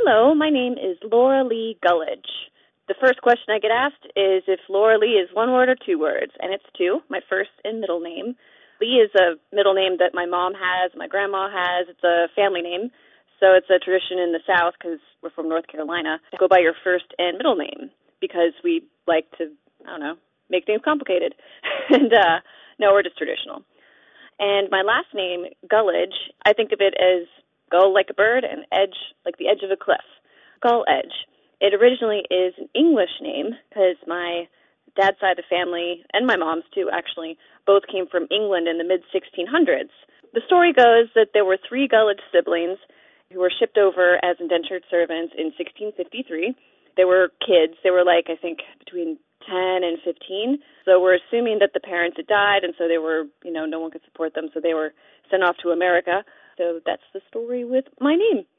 Hello, my name is Laura Lee Gullidge. The first question I get asked is if Laura Lee is one word or two words, and it's two, my first and middle name. Lee is a middle name that my mom has, my grandma has. It's a family name, so it's a tradition in the South, because we're from North Carolina, to go by your first and middle name, because we like to, make things complicated. And no, we're just traditional. And my last name, Gullidge, I think of it as gull like a bird and edge like the edge of a cliff. Gull Edge. It originally is an English name because my dad's side of the family, and my mom's too, actually, both came from England in the mid-1600s. The story goes that there were three Gullidge siblings who were shipped over as indentured servants in 1653. They were kids. They were I think, between 10 and 15. So we're assuming that the parents had died, and so they were, no one could support them, so they were sent off to America. So that's the story with my name.